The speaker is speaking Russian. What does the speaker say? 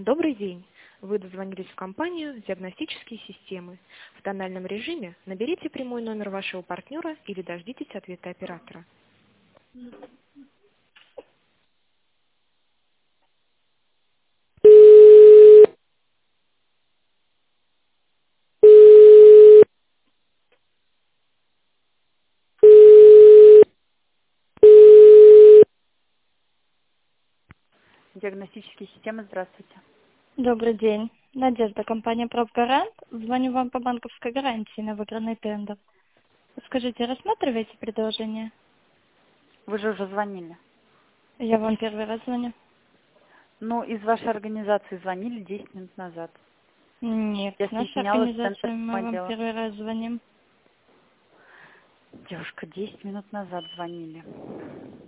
Добрый день! Вы дозвонились в компанию «Диагностические системы». В тональном режиме наберите прямой номер вашего партнера или дождитесь ответа оператора. Диагностические системы, здравствуйте. Добрый день. Надежда, компания «Пробгарант». Звоню вам по банковской гарантии на выигранный тендер. Скажите, рассматриваете предложение? Вы же уже звонили. Я вам первый раз звоню. Ну, из вашей организации звонили 10 минут назад. Нет, Я наша соединялась с организация, центром мы вам отдела. первый раз звоним. Девушка, 10 минут назад звонили.